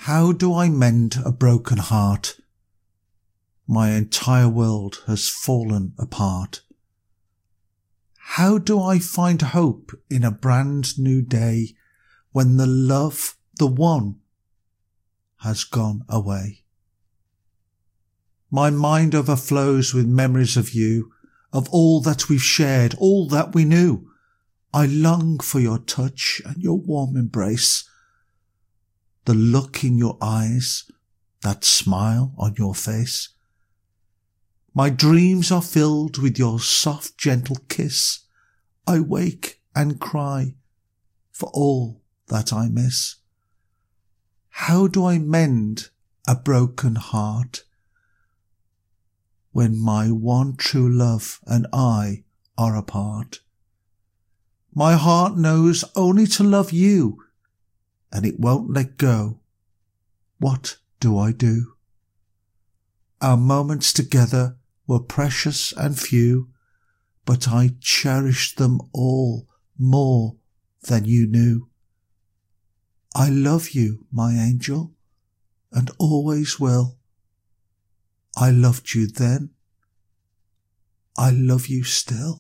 How do I mend a broken heart? My entire world has fallen apart. How do I find hope in a brand new day when the love, the one, has gone away? My mind overflows with memories of you, of all that we've shared, all that we knew. I long for your touch and your warm embrace, the look in your eyes, that smile on your face. My dreams are filled with your soft, gentle kiss. I wake and cry for all that I miss. How do I mend a broken heart when my one true love and I are apart? My heart knows only to love you, and it won't let go. What do I do? Our moments together were precious and few, but I cherished them all more than you knew. I love you, my angel, and always will. I loved you then. I love you still.